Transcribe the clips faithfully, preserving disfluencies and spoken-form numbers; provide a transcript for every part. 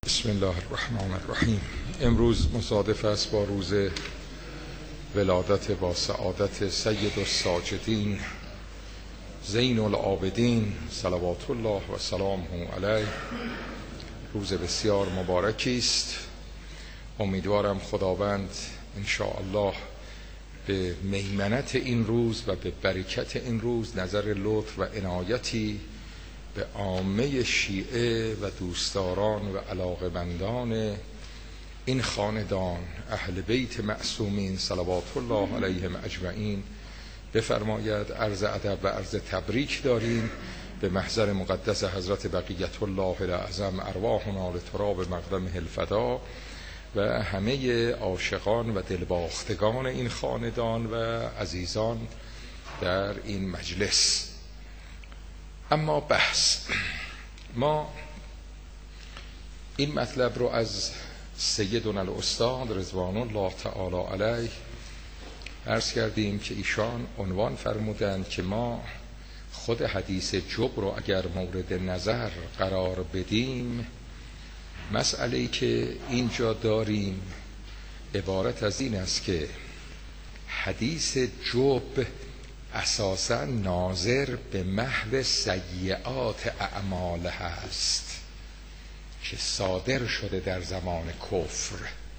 بسم الله الرحمن الرحیم. امروز مصادف است با روز ولادت با سعادت سید الساجدین زین العابدین صلوات الله و سلامه علیه. روز بسیار مبارکی است. امیدوارم خداوند ان شاء الله به میمنت این روز و به برکت این روز نظر لطف و عنایتی به عامه شیعه و دوستداران و علاقه‌مندان این خاندان اهل بیت معصومین صلوات الله علیهم اجمعین بفرماید. عرض ادب و عرض تبریک داریم به محضر مقدس حضرت بقیت الله الاعظم ارواحنا لتراب مقدمه الفدا و همه عاشقان و دلباختگان این خاندان و عزیزان در این مجلس. اما بحث ما این مطلب رو از سیدنا الاستاد رضوان الله تعالی علیه عرض کردیم که ایشان عنوان فرمودند که ما خود حدیث جب رو اگر مورد نظر قرار بدیم، مسئله‌ای که اینجا داریم عبارت از این است که حدیث جب اساساً ناظر به محو سیئات اعمال هست که صادر شده در زمان کفر.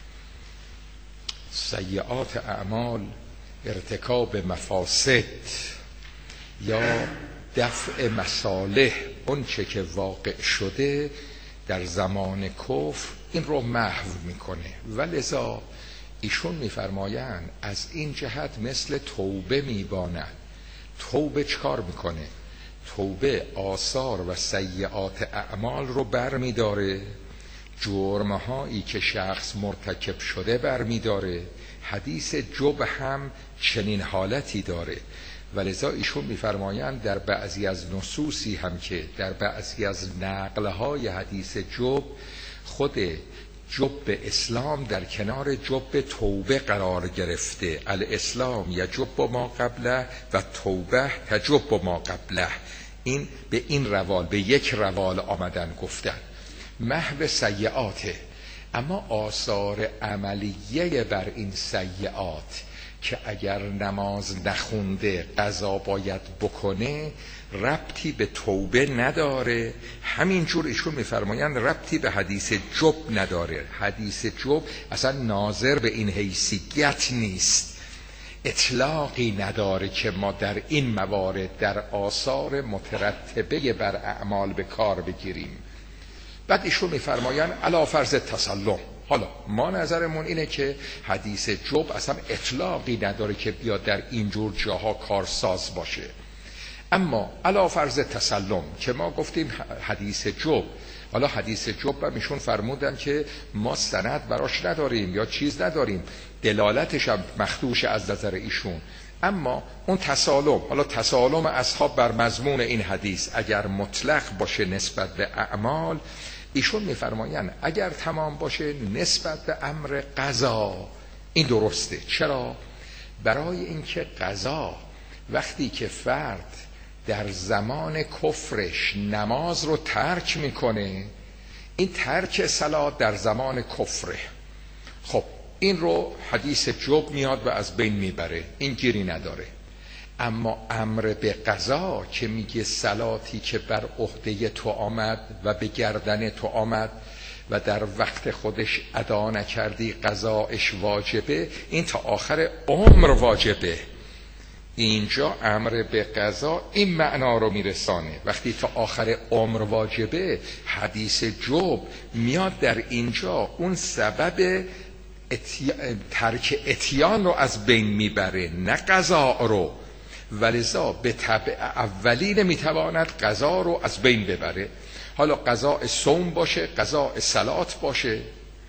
سیئات اعمال ارتکاب مفاسد یا دفع مصالح، اون چه که واقع شده در زمان کفر، این رو محو میکنه. ولذا ایشون میفرمایند از این جهت مثل توبه میباند. توبه چکار میکنه؟ توبه آثار و سیئات اعمال رو بر میداره، جرمهایی که شخص مرتکب شده بر میداره. حدیث جب هم چنین حالتی داره. ولذا ایشون میفرمایند در بعضی از نصوصی هم که در بعضی از نقلهای حدیث جب، خود جب اسلام در کنار جب توبه قرار گرفته. الاسلام یجب ما قبله و توبه تجب ما قبله. این به این روال، به یک روال آمدن گفتن محو سیئاته. اما آثار عملیه بر این سیئات که اگر نماز نخونده قضا باید بکنه، ربطی به توبه نداره. همینجور ایشون میفرمایند ربطی به حدیث جب نداره. حدیث جب اصلا ناظر به این حیثیت نیست، اطلاقی نداره که ما در این موارد در آثار مترتبه بر اعمال به کار بگیریم. بعد ایشون میفرمایند علی فرض تسلم. حالا ما نظرمون اینه که حدیث جب اصلا اطلاقی نداره که بیاد در اینجور جاها کارساز باشه. اما علی فرض تسلم که ما گفتیم حدیث جب، حالا حدیث جب هم ایشون فرمودن که ما سند براش نداریم یا چیز نداریم، دلالتش هم مخدوش از نظر ایشون. اما اون تسالم، حالا تسالم اصحاب بر مضمون این حدیث اگر مطلق باشه نسبت به اعمال، ایشون میفرمایند اگر تمام باشه نسبت به امر قضا این درسته. چرا؟ برای اینکه قضا وقتی که فرد در زمان کفرش نماز رو ترک میکنه، این ترک صلات در زمان کفره. خب این رو حدیث جب میاد و از بین میبره، این گیری نداره. اما امر به قضا که میگه صلاتی که بر عهده تو آمد و به گردن تو آمد و در وقت خودش ادا نکردی قضاش واجبه، این تا آخر عمر واجبه. اینجا امر به قضا این معنا رو میرسانه. وقتی تا آخر عمر واجبه، حدیث جب میاد در اینجا اون سبب اتی... ترک اتیان رو از بین میبره، نه قضا رو. ولذا به طبع اولی نمیتواند قضا رو از بین ببره. حالا قضاء صوم باشه، قضاء صلات باشه.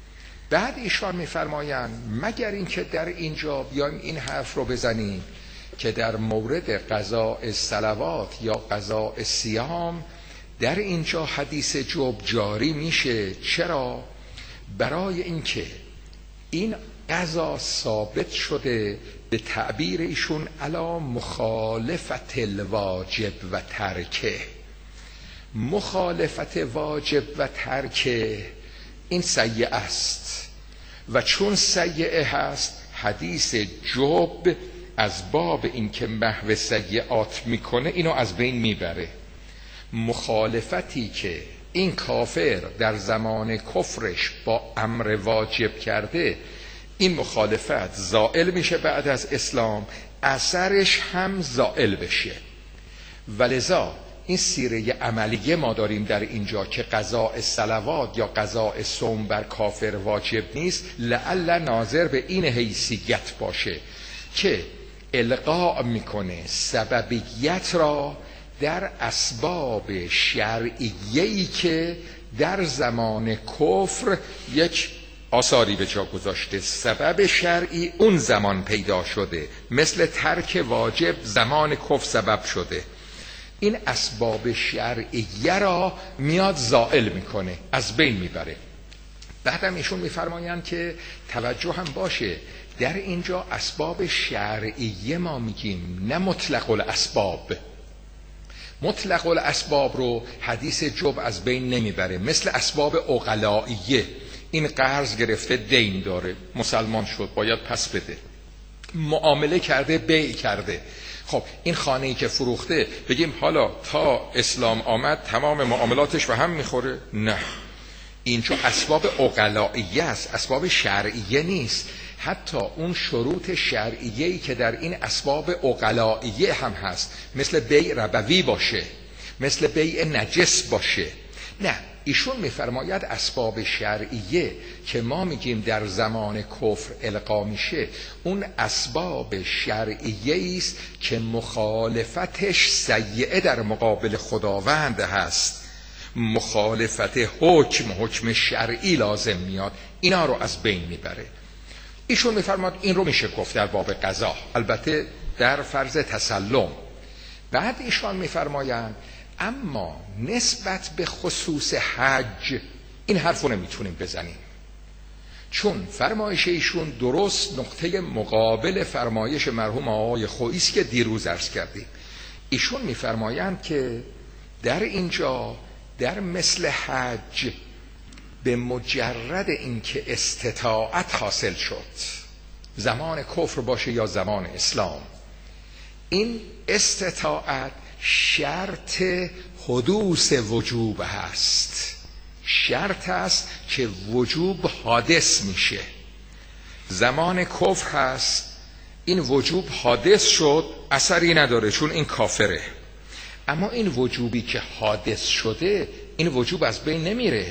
بعد ایشان میفرمایند مگر اینکه در اینجا بیایم این حرف رو بزنیم که در مورد قضاء صلوات یا قضاء صیام در اینجا حدیث جب جاری میشه. چرا؟ برای اینکه این قضا ثابت شده به تعبیر ایشون علا مخالفت الواجب و ترکه. مخالفت واجب و ترکه این سیئه است و چون سیئه هست حدیث جب از باب این که محو سیئات میکنه اینو از بین میبره. مخالفتی که این کافر در زمان کفرش با امر واجب کرده، این مخالفت زائل میشه بعد از اسلام، اثرش هم زائل بشه. ولذا این سیره عملیه ما داریم در اینجا که قضاء صلوات یا قضاء صوم بر کافر واجب نیست، لعل ناظر به این حیثیت باشه که القاء میکنه سببیت را در اسباب شرعیه‌ای که در زمان کفر یک آثاری به جا گذاشته. سبب شرعی اون زمان پیدا شده، مثل ترک واجب زمان کفر سبب شده. این اسباب شرعیه را میاد زائل میکنه، از بین میبره. بعدم ایشون میفرمایند که توجه هم باشه در اینجا اسباب شرعیه ما میگیم، نه مطلق الاسباب. مطلق الاسباب رو حدیث جب از بین نمیبره، مثل اسباب عقلائیه. این قرض گرفته دین داره، مسلمان شد باید پس بده، معامله کرده بیع کرده، خب این خانه‌ای که فروخته بگیم حالا تا اسلام آمد تمام معاملاتش به هم میخوره؟ نه، این چون اسباب عقلائیه است، اسباب شرعیه نیست. حتی اون شروط شرعیه‌ای که در این اسباب عقلائیه هم هست، مثل بیع ربوی باشه، مثل بیع نجس باشه، نه، ایشون میفرماید اسباب شرعیه که ما میگیم در زمان کفر القا میشه، اون اسباب شرعیه است که مخالفتش سیئه در مقابل خداوند هست، مخالفت حکم حکم شرعی لازم میاد، اینا رو از بین میبره. ایشون میفرماید این رو میشه گفت در باب قضا، البته در فرض تسلم. بعد ایشان میفرمایند اما نسبت به خصوص حج این حرف رو نمیتونیم بزنیم، چون فرمایش ایشون درست نقطه مقابل فرمایش مرحوم آقای خویی است که دیروز عرض کردیم. ایشون میفرمایند که در اینجا در مثل حج به مجرد اینکه استطاعت حاصل شد، زمان کفر باشه یا زمان اسلام، این استطاعت شرط حدوث وجوب هست، شرط است که وجوب حادث میشه. زمان کفر هست، این وجوب حادث شد، اثری نداره چون این کافره. اما این وجوبی که حادث شده، این وجوب از بین نمیره.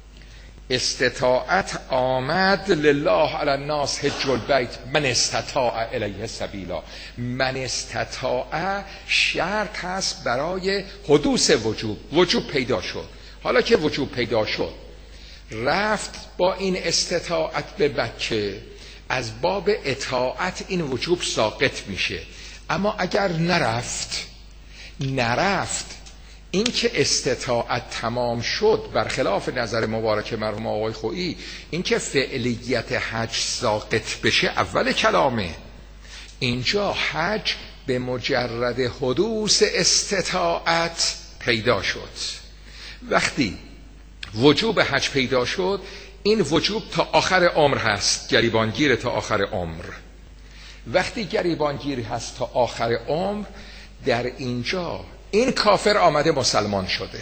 استطاعت آمد، لله علی الناس حج البیت من استطاع الیه سبیلا. من استطاع شرط هست برای حدوث وجوب، وجوب پیدا شد. حالا که وجوب پیدا شد، رفت با این استطاعت به مکه، از باب اطاعت این وجوب ساقط میشه. اما اگر نرفت نرفت این که استطاعت تمام شد، برخلاف نظر مبارک مرحوم آقای خویی، این که فعلیت حج ساقط بشه اول کلامه. اینجا حج به مجرد حدوث استطاعت پیدا شد. وقتی وجوب حج پیدا شد، این وجوب تا آخر عمر هست، گریبانگیر تا آخر عمر. وقتی گریبانگیر هست تا آخر عمر، در اینجا این کافر آمده مسلمان شده،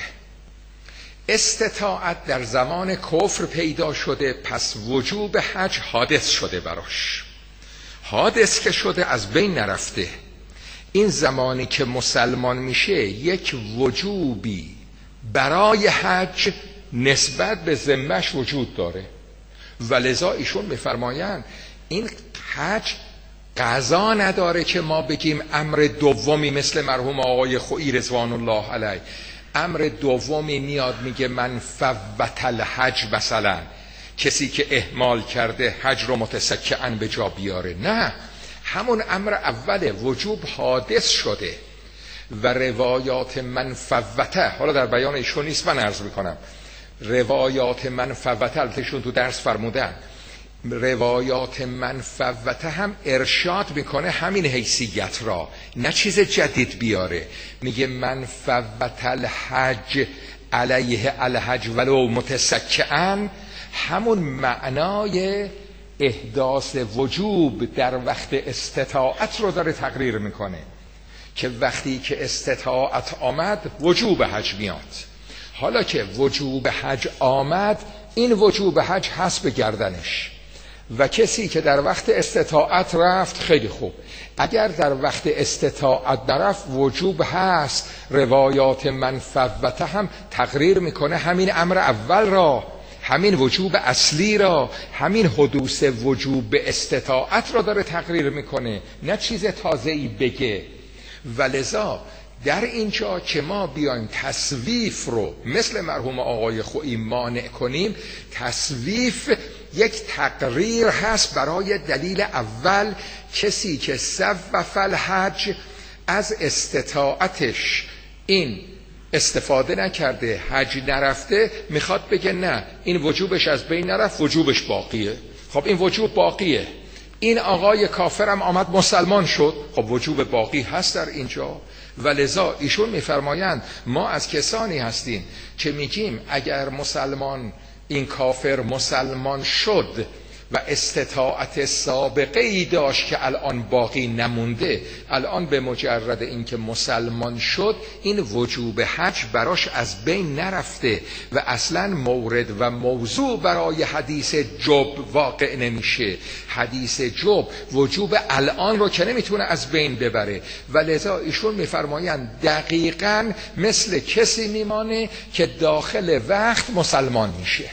استطاعت در زمان کفر پیدا شده، پس وجوب حج حادث شده براش. حادث که شده از بین نرفته، این زمانی که مسلمان میشه یک وجوبی برای حج نسبت به ذمه‌اش وجود داره. ولذا ایشون میفرمایند این حج قضا نداره که ما بگیم امر دومی مثل مرحوم آقای خویی رضوان الله علیه، امر دومی میاد میگه من فوت الحج، مثلا کسی که اهمال کرده حج رو متسکعاً به جا بیاره. نه، همون امر اول وجوب حادث شده و روایات من فوته، حالا در بیان ایشون نیست، من عرض میکنم روایات من فوته، البتهشون تو درس فرمودن روایات من فوته هم ارشاد میکنه همین حیثیت را، نه چیز جدید بیاره. میگه من فوت الحج علیه الحج ولو متسکعاً، همون معنای احداث وجوب در وقت استطاعت رو داره تقریر میکنه که وقتی که استطاعت آمد وجوب حج میاد. حالا که وجوب حج آمد، این وجوب حج هست به گردنش و کسی که در وقت استطاعت رفت خیلی خوب. اگر در وقت استطاعت نرفت وجوب هست. روایات من فوته هم تقریر میکنه همین امر اول را، همین وجوب اصلی را، همین حدوث وجوب به استطاعت را داره تقریر میکنه، نه چیز تازه‌ای بگه. ولذا در اینجا که ما بیایم تصویف رو مثل مرحوم آقای خویی مانع کنیم، تصویف یک تقریر هست برای دلیل اول. کسی که صوف الحج از استطاعتش این استفاده نکرده، حج نرفته، میخواد بگه نه این وجوبش از بین نرفت، وجوبش باقیه. خب این وجوب باقیه. این آقای کافرم آمد مسلمان شد، خب وجوب باقی هست در اینجا. ولذا ایشون میفرمایند ما از کسانی هستیم که میگیم اگر مسلمان این کافر مسلمان شد و استطاعت سابقه ای داشت که الان باقی نمونده، الان به مجرد اینکه مسلمان شد این وجوب حج براش از بین نرفته و اصلا مورد و موضوع برای حدیث جب واقع نمیشه. حدیث جب وجوب الان رو که نمیتونه از بین ببره. ولذا ایشون میفرمایند دقیقاً مثل کسی میمانه که داخل وقت مسلمان میشه،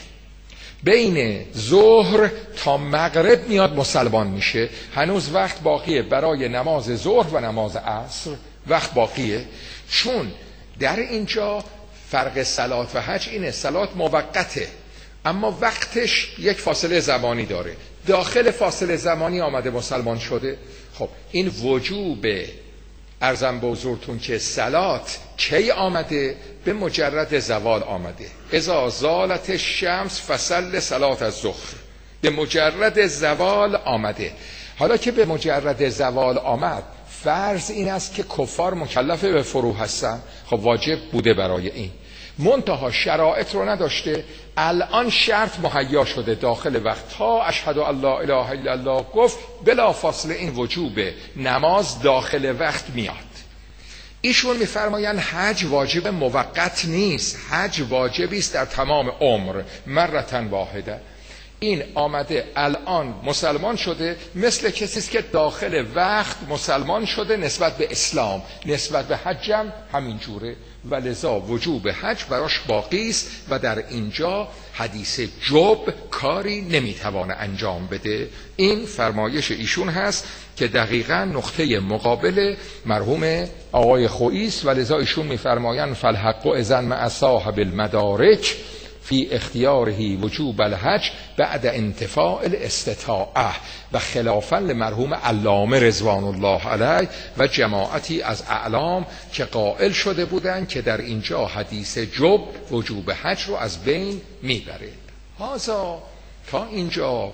بین ظهر تا مغرب میاد مسلمان میشه، هنوز وقت باقیه برای نماز ظهر و نماز عصر، وقت باقیه. چون در اینجا فرق صلات و حج اینه، صلات موقته اما وقتش یک فاصله زمانی داره، داخل فاصله زمانی آمده مسلمان شده. خب این وجوب ارزم به حضورتون که صلات کی آمده؟ به مجرد زوال آمده. اذا زالت الشمس فصل صلات الظهر، به مجرد زوال آمده. حالا که به مجرد زوال آمد، فرض این است که کفار مکلف به فرو هستن، خب واجب بوده برای این، منتها شرایط رو نداشته. الان شرط مهیا شده داخل وقت، تا اشهد ان لا اله الا الله گفت بلا فاصله این وجوب نماز داخل وقت میاد. ایشون میفرمایند حج واجب موقت نیست، حج واجبی است در تمام عمر، مرتن واحده. این آمده الان مسلمان شده، مثل کسی است که داخل وقت مسلمان شده نسبت به اسلام، نسبت به حجم همین جوره. ولذا وجوب حج براش باقی است و در اینجا حدیث جب کاری نمیتوانه انجام بده. این فرمایش ایشون هست که دقیقاً نقطه مقابل مرحوم آقای خویی است. ولذا ایشون میفرمایند فالحق اذن مع صاحب المدارک فی اختیاره وجوب الحج بعد انتفاء الاستطاعه، و خلافا لمرحوم علامه رضوان الله علیه و جماعتی از اعلام که قائل شده بودند که در اینجا حدیث جب وجوب حج رو از بین میبره. هازا تا اینجا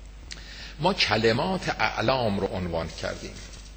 ما کلمات اعلام رو عنوان کردیم.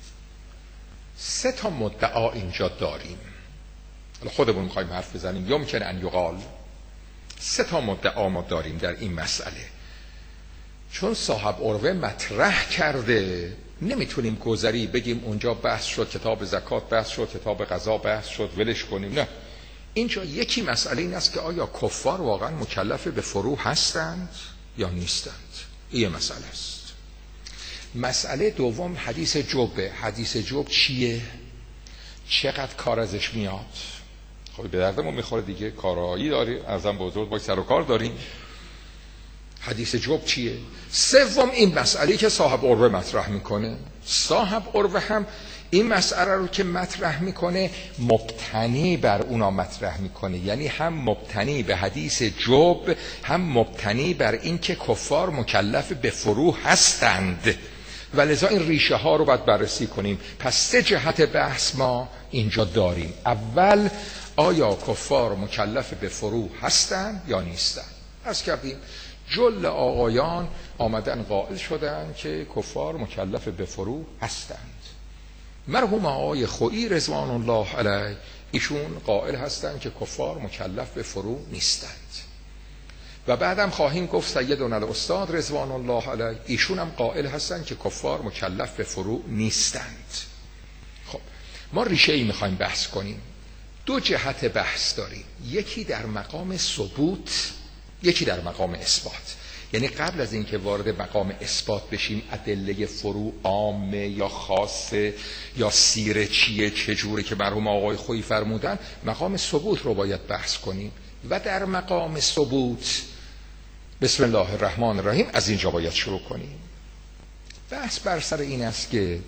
سه تا مدعا اینجا داریم، خودمون میخوایم حرف بزنیم، یمکن ان یقال. سه تا مدعا ما داریم در این مسئله. چون صاحب عروه مطرح کرده نمیتونیم گذری بگیم اونجا بحث شد کتاب زکات بحث شد کتاب قضا بحث شد ولش کنیم. نه، اینجا یکی مسئله این است که آیا کفار واقعا مکلف به فرو هستند یا نیستند. این مسئله است. مسئله دوم حدیث جبه. حدیث جب چیه؟ چقدر کار ازش میاد؟ خب به دردمون میخوره دیگه، کارایی داریم، ارزم بزرگ باید سر و کار داریم. حدیث جب چیه؟ سوم این مسئله که صاحب عروه مطرح میکنه. صاحب عروه هم این مسئله رو که مطرح میکنه مبتنی بر اونا مطرح میکنه، یعنی هم مبتنی به حدیث جب، هم مبتنی بر این که کفار مکلف به فرو هستند. ولذا این ریشه ها رو باید بررسی کنیم. پس سه جهت بحث ما اینجا داریم. اول، آیا کفار مکلف به فرو هستند یا نیستند؟ عرض کردیم جل آقایان آمدن قائل شدند که کفار مکلف به فرو هستند. مرحوم آقای خویی رضوان الله علیه ایشون قائل هستند که کفار مکلف به فرو نیستند. و بعدم خواهیم گفت سیدنا الاستاد رضوان الله علیه ایشون هم قائل هستن که کفار مکلف به فروع نیستند. خب ما ریشه ای میخوایم بحث کنیم. دو جهت بحث داریم، یکی در مقام ثبوت، یکی در مقام اثبات. یعنی قبل از اینکه وارد مقام اثبات بشیم ادله فروع عامه یا خاصه یا سیره چیه چجوره که مرحوم آقای خویی فرمودن، مقام ثبوت رو باید بحث کنیم. و در مقام ثبوت بسم الله الرحمن الرحیم از اینجا باید شروع کنیم. بحث بر سر این است که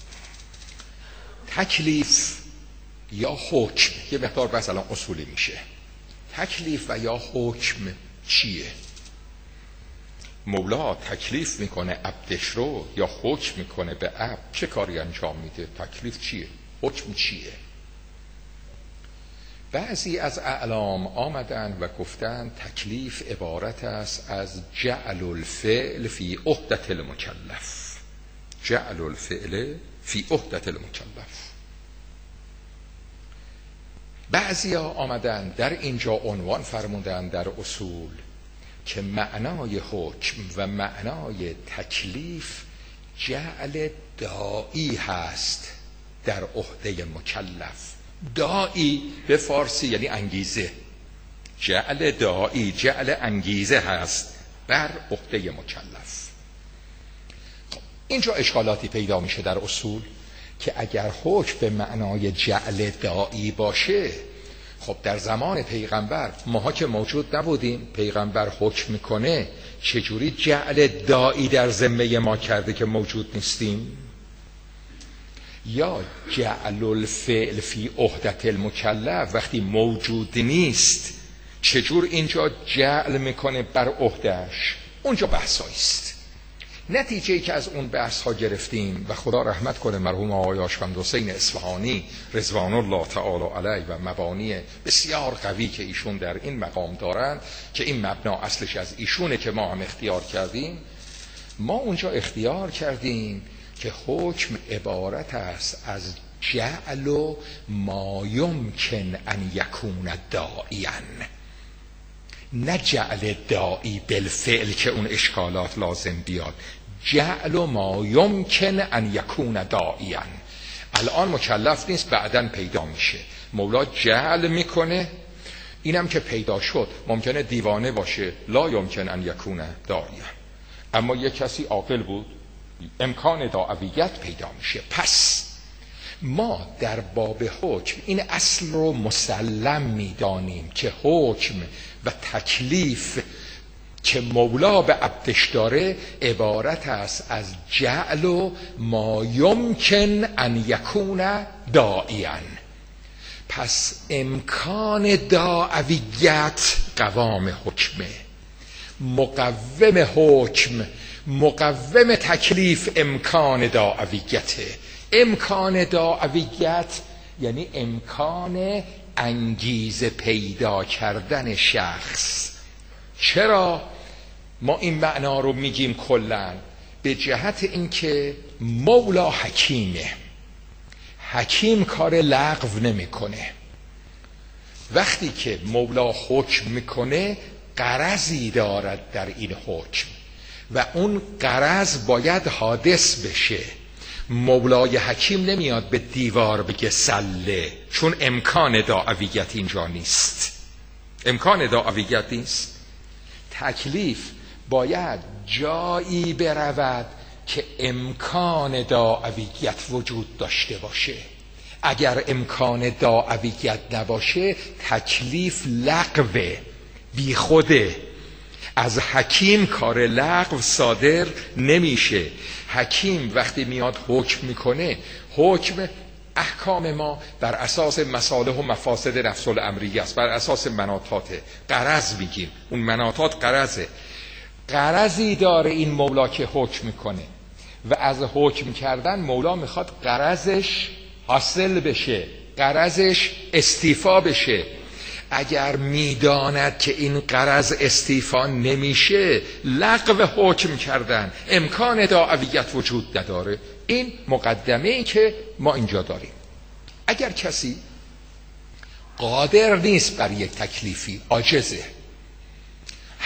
تکلیف یا حکم، یه مقدار بحث الان اصولی میشه، تکلیف و یا حکم چیه؟ مولا تکلیف میکنه عبدش رو یا حکم میکنه به عبد؟ چه کاری انجام میده؟ تکلیف چیه؟ حکم چیه؟ بعضی از اعلام آمدن و گفتن تکلیف عبارت است از جعل الفعل فی عهدة المکلف. جعل الفعل فی عهدة المکلف. بعضی ها آمدن در اینجا عنوان فرمودن در اصول که معنای حکم و معنای تکلیف جعل دائی هست در عهده مکلف. دائی به فارسی یعنی انگیزه. جعل دائی، جعل انگیزه هست بر عهده مکلف. خب اینجا اشکالاتی پیدا میشه در اصول که اگر حکم به معنای جعل دائی باشه، خب در زمان پیغمبر ماها که موجود نبودیم، پیغمبر حکم میکنه، چجوری جعل دائی در ذمه ما کرده که موجود نیستیم؟ یا جعل الفعل فی عهدة المکلف، وقتی موجود نیست چجور اینجا جعل میکنه بر عهدهش؟ اونجا بحثایی است. نتیجه ای که از اون بحث ها گرفتیم و خدا رحمت کنه مرحوم آقای آشکند حسین اصفهانی رضوان الله تعالی علیه و مبانی بسیار قوی که ایشون در این مقام دارن که این مبنا اصلش از ایشونه که ما هم اختیار کردیم. ما اونجا اختیار کردیم که حکم عبارت است از جعل و ما یمکن ان یکون داعیا، نه جعل دائی بالفعل که اون اشکالات لازم بیاد. جعل و ما یمکن ان یکون داعیا، الان مکلف نیست بعدن پیدا میشه، مولا جعل میکنه. اینم که پیدا شد ممکنه دیوانه باشه، لا یمکن ان یکون داعیا، اما یک کسی عاقل بود، امکان داعویت پیدا میشه. پس ما در باب حکم این اصل رو مسلم میدانیم که حکم و تکلیف که مولا به عبدش داره عبارت است از جعل و ما یمکن ان یکون داعیا. پس امکان داعویت قوام حکمه، مقوم حکم مقوم تکلیف امکان داعویته. امکان داعویت یعنی امکان انگیزه پیدا کردن شخص. چرا ما این معنا رو میگیم کلاً؟ به جهت اینکه مولا حکیمه، حکیم کار لغو نمیکنه. وقتی که مولا حکم میکنه غرضی دارد در این حکم و اون غرض باید حادث بشه. مولای حکیم نمیاد به دیوار بگه سله، چون امکان داعویت اینجا نیست، امکان داعویت نیست. تکلیف باید جایی برود که امکان داعویت وجود داشته باشه. اگر امکان داعویت نباشه تکلیف لغوه، بی خوده. از حکیم کار لغو صادر نمیشه. حکیم وقتی میاد حکم میکنه، حکم احکام ما بر اساس مصالح و مفاسد نفس الامریه است، بر اساس مناطات غرض میگیم. اون مناطات غرضه، غرضی داره این مولا که حکم میکنه و از حکم کردن مولا میخواد غرضش حاصل بشه، غرضش استیفا بشه. اگر میداند که این غرض استیفا نمیشه، لغو حکم کردن، امکان داعویت وجود نداره. این مقدمه ای که ما اینجا داریم. اگر کسی قادر نیست بر یک تکلیفی، عاجزه،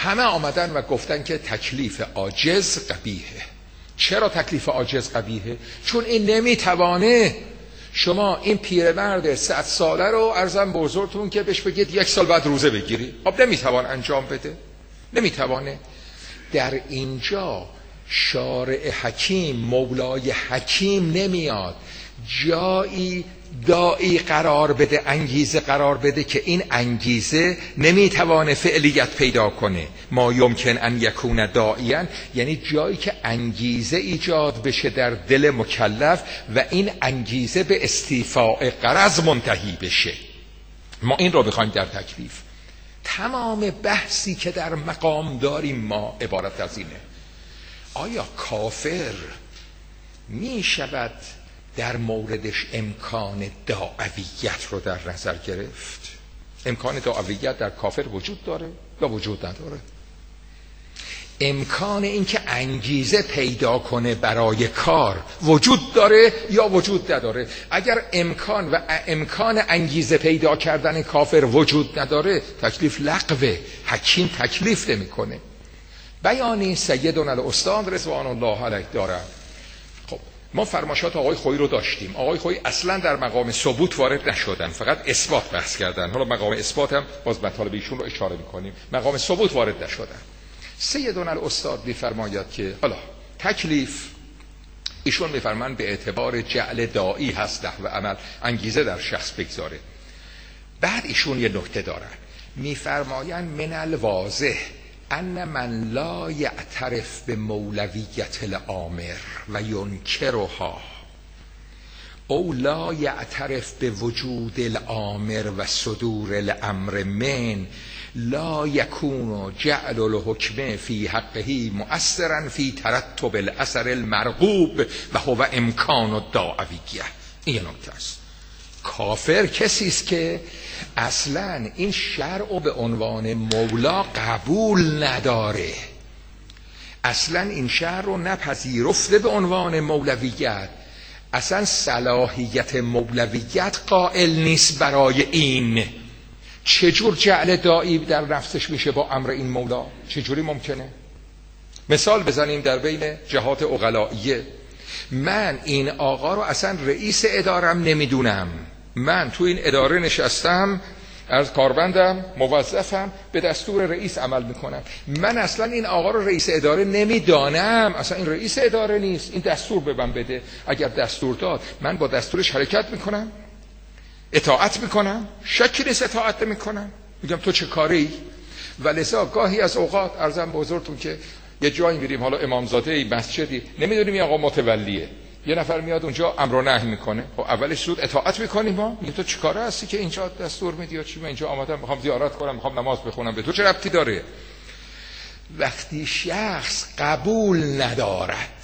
همه آمدن و گفتن که تکلیف عاجز قبیحه. چرا تکلیف عاجز قبیحه؟ چون این نمیتوانه. شما این پیرمرد صد ساله رو عرضم بزرگتون که بهش بگید یک سال بعد روزه بگیری، خب نمیتوان انجام بده، نمیتوانه. در اینجا شارع حکیم، مولای حکیم نمیاد جایی داعی قرار بده، انگیزه قرار بده که این انگیزه نمیتوانه فعلیت پیدا کنه. ما یمکن ان یکون داعیاً، یعنی جایی که انگیزه ایجاد بشه در دل مکلف و این انگیزه به استیفاء غرض منتهی بشه. ما این رو بخوایم در تکلیف. تمام بحثی که در مقام داریم ما عبارت از اینه: آیا کافر می شود در موردش امکان داعویت رو در نظر گرفت؟ امکان داعویت در کافر وجود داره یا وجود نداره؟ امکان این که انگیزه پیدا کنه برای کار وجود داره یا وجود نداره؟ اگر امکان و امکان انگیزه پیدا کردن کافر وجود نداره، تکلیف لغوه، حکیم تکلیف نمیکنه. بیانی سیدنا الاستاد رضوان الله علیه داره. خب ما فرمایشات آقای خویی رو داشتیم. آقای خویی اصلا در مقام ثبوت وارد نشدن، فقط اثبات بحث کردن. حالا مقام اثبات هم باز مطالب ایشون رو اشاره میکنیم، مقام ثبوت وارد نشدن. سیدنا الاستاد میفرماید که حالا تکلیف، ایشون میفرمان به اعتبار جعل داعی هست نحو عمل، انگیزه در شخص بگذاره. بعد ایشون یه نکته دارن، میفرمایند من الواضح ان من لا یعترف به مولویت الامر و ینکرها او لا یعترف به وجود الامر و صدور الامر من لا یکون جعل الحکم فی حقه مؤثرا فی ترتب الاثر المرغوب و هو امکان الداعویه. این نکته است. کافر کسی است که اصلا این شرع به عنوان مولا قبول نداره، اصلا این شرع رو نپذیرفته به عنوان مولویت، اصلا صلاحیت مولویت قائل نیست برای این. چجور جعل داعی در نفسش میشه با امر این مولا؟ چجوری ممکنه؟ مثال بزنیم در بین جهات عقلائیه. من این آقا رو اصلا رئیس ادارم نمیدونم، من تو این اداره نشستم، از کاربندم، موظفم، به دستور رئیس عمل میکنم. من اصلا این آقا رو رئیس اداره نمیدانم، اصلا این رئیس اداره نیست، این دستور به من بده. اگر دستور داد من با دستورش حرکت میکنم، اطاعت میکنم، شکی نیست اطاعت میکنم، میگم تو چه کاری؟ و لذا گاهی از اوقات عرضم بزرگتون که یه جایی میریم، حالا امامزاده مسجدی، نمیدونیم این آقا متولیه، یه نفر میاد اونجا امر و نهی میکنه، خب اولش زود اطاعت میکنیم، ما میگه تو چیکاره هستی که اینجا دستور میدی یا چی؟ من اینجا آمدم میخوام زیارت کنم، میخوام نماز بخونم، به تو چه ربطی داره؟ وقتی شخص قبول ندارد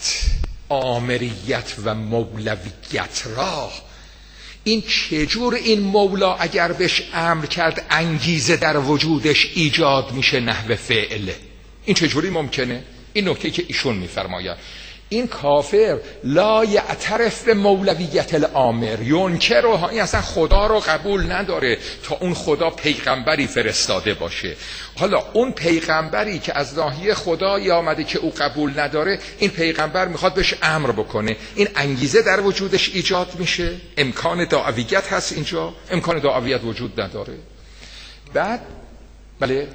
آمریت و مولویت را، این چجور این مولا اگر بهش امر کرد انگیزه در وجودش ایجاد میشه نحو فعله؟ این چجوری ممکنه؟ این نکته که ایشون میفرماید، این کافر لا یعترف به مولویت الامر ینکرها، این اصلا خدا رو قبول نداره تا اون خدا پیغمبری فرستاده باشه. حالا اون پیغمبری که از ناحیه خدایی آمده که او قبول نداره، این پیغمبر میخواد بهش امر بکنه، این انگیزه در وجودش ایجاد میشه، امکان دعویت هست اینجا؟ امکان دعویت وجود نداره. بعد بله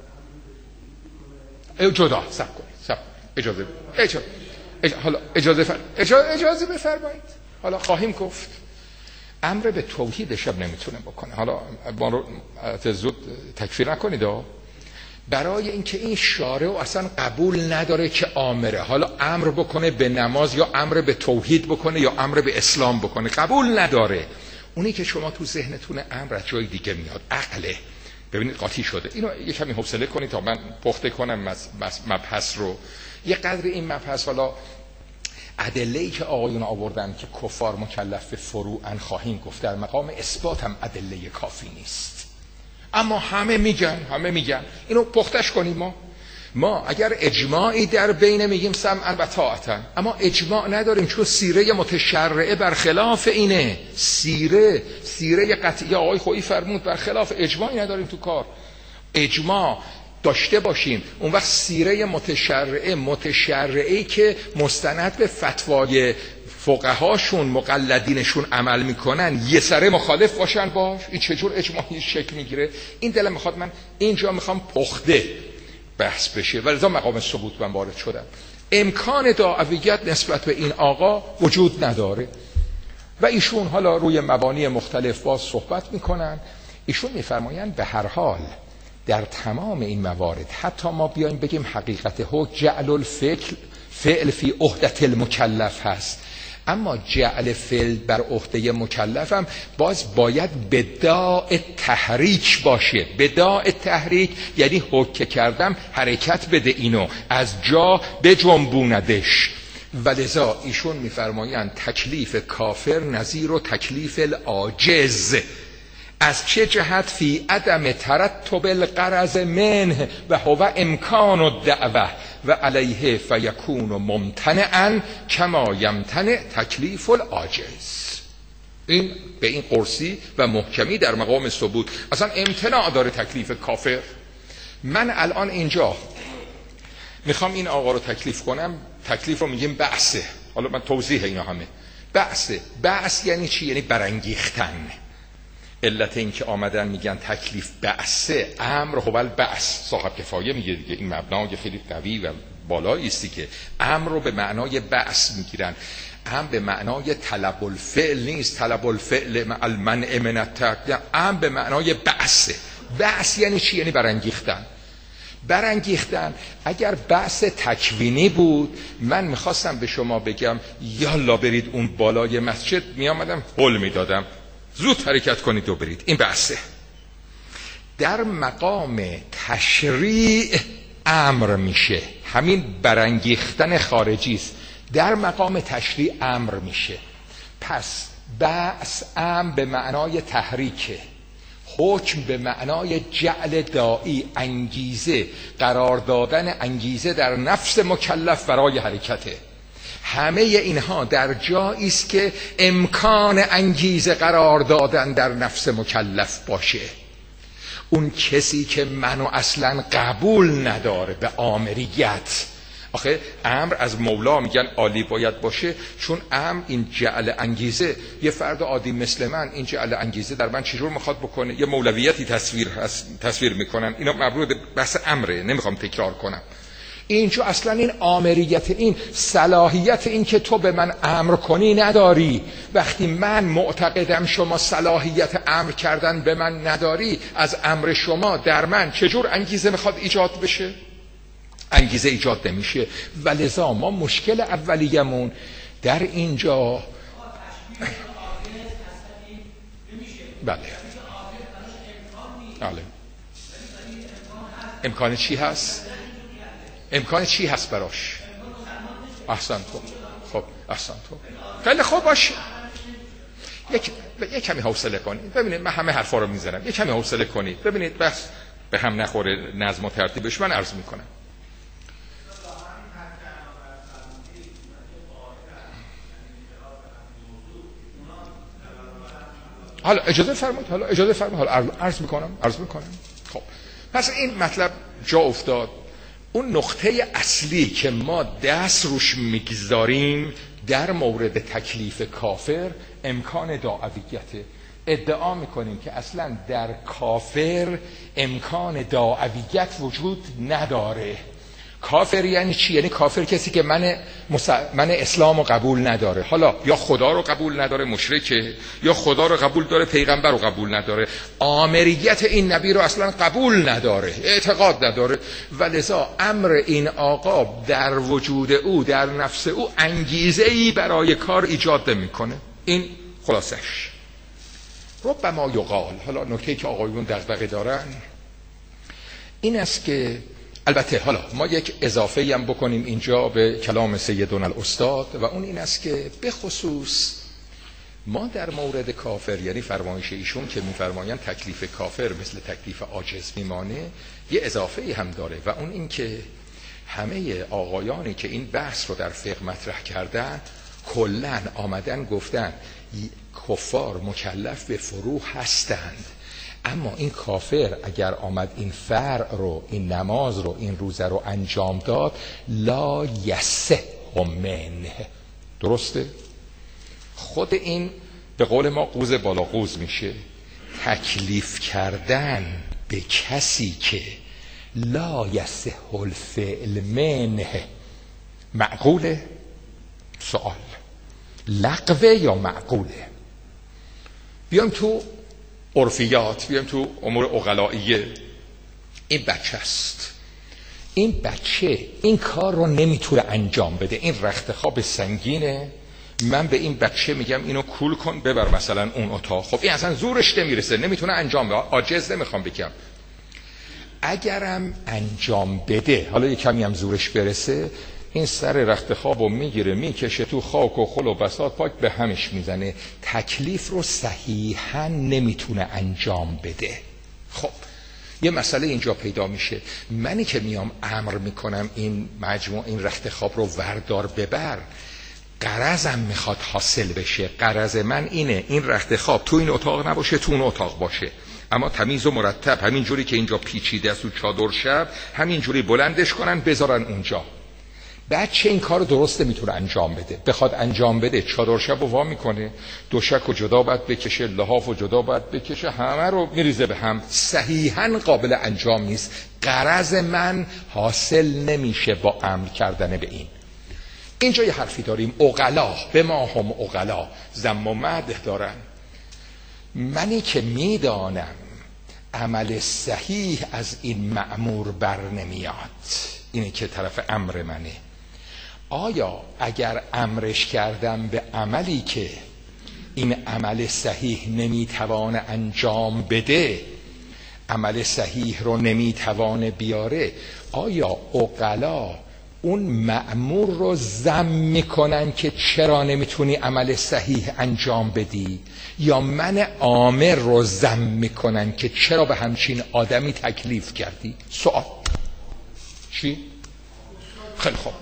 جدا سب کنید، سب اجازه اجازه اج... حالا اجازه فر... اجازه, اجازه بفرمایید. حالا خواهیم گفت امر به توحیدش هم نمیتونه بکنه. حالا ما رو زود تکفیر نکنید ها. برای اینکه این شارع اصلا قبول نداره که آمره، حالا امر بکنه به نماز یا امر به توحید بکنه یا امر به اسلام بکنه، قبول نداره. اونی که شما تو ذهنتون امر از جای دیگه میاد، عقله. ببینید قاطی شده. اینو یه کمی حوصله کنید تا من پخته کنم مبحث رو. یه قدر این مبحث، حالا ادله‌ای که آقایون آوردن که کفار مکلف به فروعن خواهیم گفت، در مقام اثبات هم ادله کافی نیست، اما همه میگن همه میگن اینو پختش کنیم. ما ما اگر اجماعی در بین میگیم سمعا و طاعتا، اما اجماع نداریم چون سیره متشرعه برخلاف اینه. سیره سیره قطعی آقای خویی فرمود برخلاف، اجماعی نداریم تو کار. اجماع داشته باشیم، اون وقت سیره متشرعه متشرعه‌ای که مستند به فتوای فقهاشون مقلدینشون عمل میکنن یه سره مخالف باشن باش، این چجور اجماعی شکل میگیره؟ این دلم میخواد من اینجا میخوام پخته بحث بشه و لذا مقام ثبوت من وارد شدم. امکان دعویت نسبت به این آقا وجود نداره و ایشون حالا روی مبانی مختلف باز صحبت میکنن. ایشون میفرمایند به هر حال در تمام این موارد حتی ما بیایم بگیم حقیقت حکم جعل الفعل فعل فی عهدة المکلف هست، اما جعل فعل بر عهده مکلف هم باز باید بداع تحریک باشه. بداع تحریک یعنی حکم کردم حرکت بده، اینو از جا بجنبوندش. ولذا ایشون میفرمایند تکلیف کافر نظیر و تکلیف العاجز. از چه جهت؟ فی عدم ترتب الغرض منه و هو امکان الدعوه و علیه فیکون ممتنعا کما یمتنع تکلیف العاجز. این به این قرصی و محکمی در مقام ثبوت اصلا امتناع داره تکلیف کافر. من الان اینجا میخوام این آقا رو تکلیف کنم، تکلیف رو میگیم بعثه. حالا من توضیح اینا همه بعثه. بعث یعنی چی؟ یعنی برانگیختن. علت این که آمدن میگن تکلیف بعثه، امر هو البعث، صاحب کفایه میگه دیگه، این مبنای خیلی قوی و بالایی است که امر رو به معنای بعث میگیرن. هم به معنای طلب الفعل نیست، طلب الفعل مع المنع من الترک، هم به معنای بعثه. بعث یعنی چی؟ یعنی برانگیختن. برانگیختن. اگر بعث تکوینی بود من میخواستم به شما بگم یالا برید اون بالای مسجد، میامدم هل میدادم زود حرکت کنید و برید، این بحثه. در مقام تشریع امر میشه، همین برانگیختن خارجی است، در مقام تشریع امر میشه. پس بعث امر به معنای تحریکه، حکم به معنای جعل داعی، انگیزه، قرار دادن انگیزه در نفس مکلف برای حرکته. همه اینها در جایی است که امکان انگیزه قرار دادن در نفس مکلف باشه. اون کسی که منو اصلا قبول نداره به آمریت، آخه امر از مولا میگن عالی باید باشه، چون امر این جعل انگیزه، یه فرد عادی مثل من این جعل انگیزه در من چجور میخواد بکنه؟ یه مولویتی تصویر هست، تصویر میکنن، اینا مبرود بحث امره، نمیخوام تکرار کنم. اینجا اصلا این آمریت، این صلاحیت این که تو به من امر کنی نداری. وقتی من معتقدم شما صلاحیت امر کردن به من نداری، از امر شما در من چجور انگیزه میخواد ایجاد بشه؟ انگیزه ایجاد نمیشه. ولذا ما مشکل اولیمون در اینجا بله بله امکان چی هست؟ امکان چی هست براش؟ احسن تو. خب احسن تو. خیلی خوب باشه. یک یک کمی حوصله کنید. ببینید من همه حرفا رو میزنم. یک کمی حوصله کنید. ببینید بس به هم نخوره نظم و ترتیبش. من عرض میکنم. حالا اجازه فرمایید. حالا اجازه فرمایید. حالا عرض میکنم. عرض میکنم. خب پس این مطلب جا افتاد. اون نقطه اصلی که ما دست روش میگذاریم در مورد تکلیف کافر امکان داعویته. ادعا میکنیم که اصلا در کافر امکان داعویت وجود نداره. کافر یعنی چی؟ یعنی کافر کسی که من مس... من اسلام رو قبول نداره. حالا یا خدا رو قبول نداره مشرکه، یا خدا رو قبول داره پیغمبر رو قبول نداره، آمریت این نبی رو اصلا قبول نداره، اعتقاد نداره. ولذا امر این آقا در وجود او، در نفس او انگیزه‌ای برای کار ایجاد نمی‌کنه. این خلاصش. ربما یقال، حالا نکته‌ای که آقایون دغدغه دارن این است که البته حالا ما یک اضافه هم بکنیم اینجا به کلام سیدنا الاستاد و اون این است که به خصوص ما در مورد کافر، یعنی فرمایش ایشون که میفرمایند تکلیف کافر مثل تکلیف عاجز میمانه، یه اضافه هم داره و اون این که همه آقایانی که این بحث رو در فقه مطرح کردن کلن آمدن گفتن کفار مکلف به فروع هستند، اما این کافر اگر آمد این فرع رو، این نماز رو، این روزه رو انجام داد، لا یصح منه. درسته؟ خود این به قول ما قوز بالا قوز میشه. تکلیف کردن به کسی که لا یصح الفعل منه معقوله؟ سوال. لغوه یا معقوله؟ بیام تو عرفیات، بیام تو امور عقلائیه. این بچه است، این بچه این کار رو نمیتونه انجام بده، این رخت خواب سنگینه، من به این بچه میگم اینو کول کن ببر مثلا اون اتاق، خب این اصلا زورش نمیرسه، نمیتونه انجام بده، عاجز نمیخوام بگم. اگرم انجام بده، حالا یه کمی هم زورش برسه، این سر رخت خوابو میگیره میکشه تو خاک و خل و بساط، پاک به همش میزنه، تکلیف رو صحیحا نمیتونه انجام بده. خب یه مسئله اینجا پیدا میشه، منی که میام امر میکنم این مجموع این رخت خواب رو وردار ببر، غرضم میخواد حاصل بشه. غرض من اینه این رخت خواب تو این اتاق نباشه، تو اون اتاق باشه، اما تمیز و مرتب، همین جوری که اینجا پیچیده است و چادر شب، همین جوری بلندش کنن بذارن اونجا. بچه این کار درست میتونه انجام بده، بخواد انجام بده چادر شب رو وا میکنه، دوشک و جدا باید بکشه، لحاف و جدا باید بکشه، همه رو میریزه به هم، صحیحاً قابل انجام نیست. غرض من حاصل نمیشه با امر کردن به این. اینجا یه حرفی داریم، عقلا به ما هم عقلا ذم و مدح دارن. منی که میدانم عمل صحیح از این مأمور بر نمیاد، اینه که طرف امر منه، آیا اگر امرش کردم به عملی که این عمل صحیح نمیتوانه انجام بده، عمل صحیح رو نمیتوانه بیاره، آیا عقلا اون مأمور رو ذم میکنن که چرا نمیتونی عمل صحیح انجام بدی، یا من آمر رو ذم میکنن که چرا به همچین آدمی تکلیف کردی؟ سوال چی؟ خیلی خوب،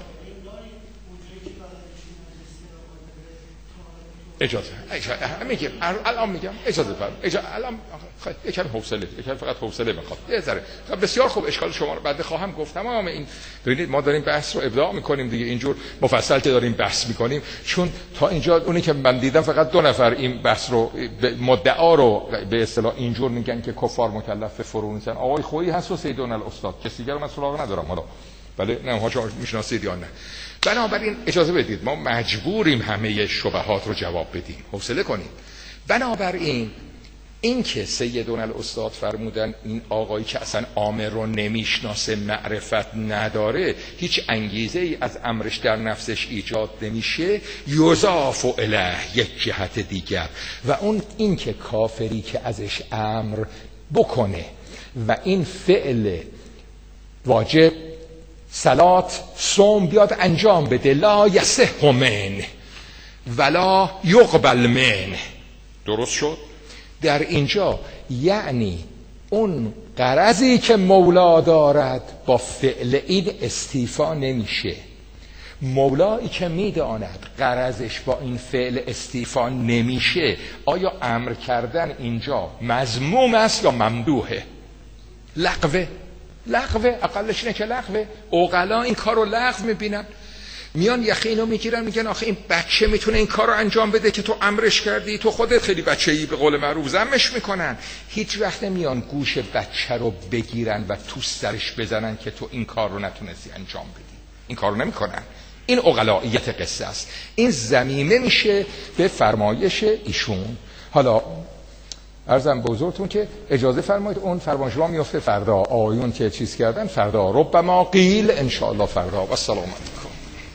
اجازه اجازه میگم الان میگم اجازه بفرم اجازه الان یکم حوصله یکم فقط حوصله میخواد یه ذره. بسیار خوب، اشکال شما رو بعد خواهم گفت. تمام این ببینید ما داریم بحث رو ابداع میکنیم دیگه، اینجور مفصل که داریم بحث میکنیم، چون تا اینجا اونی که من دیدم فقط دو نفر این بحث رو مدعا رو به اصطلاح اینجور میگن که کفار مکلف فرو نیستن، آقای خویی هست و سیدون الاستاد، کسی دیگه رو من سراغ ندارم حالا، بله نه ها چون میشناسید یا نه. بنابراین اجازه بدید ما مجبوریم همه شبهات رو جواب بدیم، حوصله کنیم. بنابراین این که سیدون الاستاد فرمودن این آقایی که اصلا آمر رو نمیشناسه، معرفت نداره، هیچ انگیزه ای از امرش در نفسش ایجاد نمیشه، یضاف الیه یک جهت دیگر، و اون این که کافری که ازش امر بکنه و این فعل واجب صلات صوم بیاد انجام بده، لا یصح منه ولا یقبل منه. درست شد؟ در اینجا یعنی اون غرضی که مولا دارد با فعل این استیفا نمیشه. مولایی که میداند غرضش با این فعل استیفا نمیشه، آیا امر کردن اینجا مذموم است یا ممدوحه؟ لغوه، لغوه، اقلش اینه که لغوه. عقلا این کار رو لغو میبینن، میان یخی اینو میگیرن میگن آخه این بچه میتونه این کار رو انجام بده که تو امرش کردی، تو خودت خیلی بچه‌ای، به قول معروف ذمش میکنن. هیچ وقت نمیان گوش بچه رو بگیرن و تو سرش بزنن که تو این کار رو نتونستی انجام بدی، این کار رو نمیکنن. این عقلائیت قصه است. این ضمیمه میشه به فرمایش ایشون. حالا عرضم به حضورتون که اجازه فرمایید اون فرمایشنامه میفته فردا، آیون که چیز کردن فردا، ربما قیل ان شاء الله فردا. و السلام علیکم.